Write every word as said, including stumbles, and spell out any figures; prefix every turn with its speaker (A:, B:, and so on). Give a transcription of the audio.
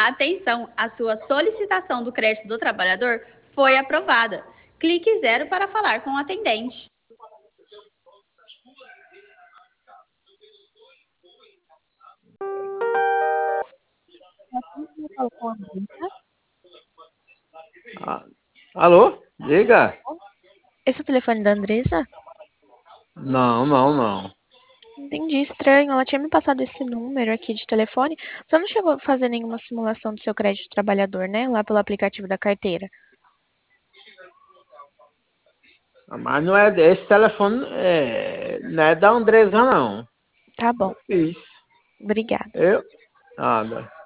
A: Atenção, a sua solicitação do crédito do trabalhador foi aprovada. Clique zero para falar com o atendente.
B: Ah, alô? Diga.
C: Esse é o telefone da Andressa?
B: Não, não, não.
C: Entendi, estranho. Ela tinha me passado esse número aqui de telefone. Você não chegou a fazer nenhuma simulação do seu crédito trabalhador, né? Lá pelo aplicativo da carteira.
B: Mas não é esse telefone, é, não é da Andresa, não.
C: Tá bom,
B: Eu fiz.
C: obrigada.
B: Eu? Nada.